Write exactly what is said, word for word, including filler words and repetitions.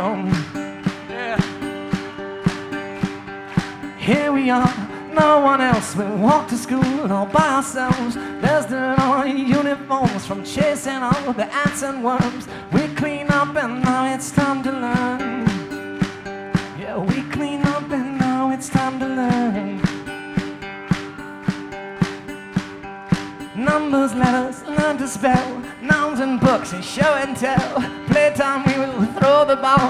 town. Yeah. Here we are, no one else. We walk to school all by ourselves. There's the our uniforms from chasing all the ants and worms. We clean up and now it's time to learn. Yeah, we clean up and now it's time to learn. Numbers, letters, learn to spell. Nouns and books and show and tell. Playtime we will throw the ball.